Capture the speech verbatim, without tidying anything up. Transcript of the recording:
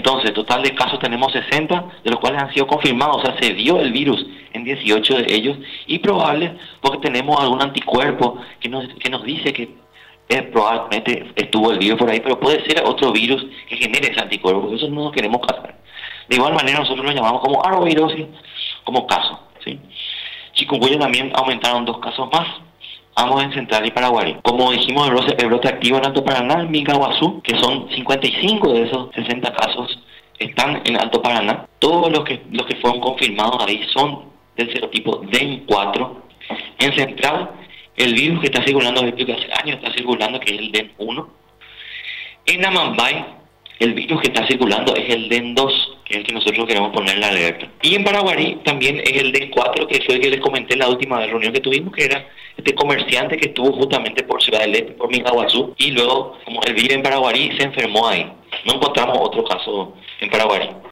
Entonces, total de casos tenemos sesenta, de los cuales han sido confirmados, o sea, se dio el virus en dieciocho de ellos, y probable porque tenemos algún anticuerpo que nos, que nos dice que eh, probablemente estuvo el virus por ahí, pero puede ser otro virus que genere ese anticuerpo, porque eso no nos queremos casar. De igual manera nosotros lo llamamos como arbovirosis, como caso, ¿sí? Chikungunya también aumentaron dos casos más, ambos en Central y Paraguay. Como dijimos, el brote, el brote activo en Alto Paraná, en Mingaguazú, que son cincuenta y cinco de esos sesenta casos están en Alto Paraná. Todos los que los que fueron confirmados ahí son del serotipo D E N cuatro. En Central, el virus que está circulando, el virus que hace años está circulando, que es el D E N uno. En Amambay, el virus que está circulando es el D E N dos, que es el que nosotros queremos poner en la alerta. Y en Paraguay también es el D E N cuatro, que fue el que les comenté en la última reunión que tuvimos, que era este comerciante que estuvo justamente por Ciudad del Este, por Mingaguazú, y luego, como él vive en Paraguay, se enfermó ahí. No encontramos otro caso en Paraguay.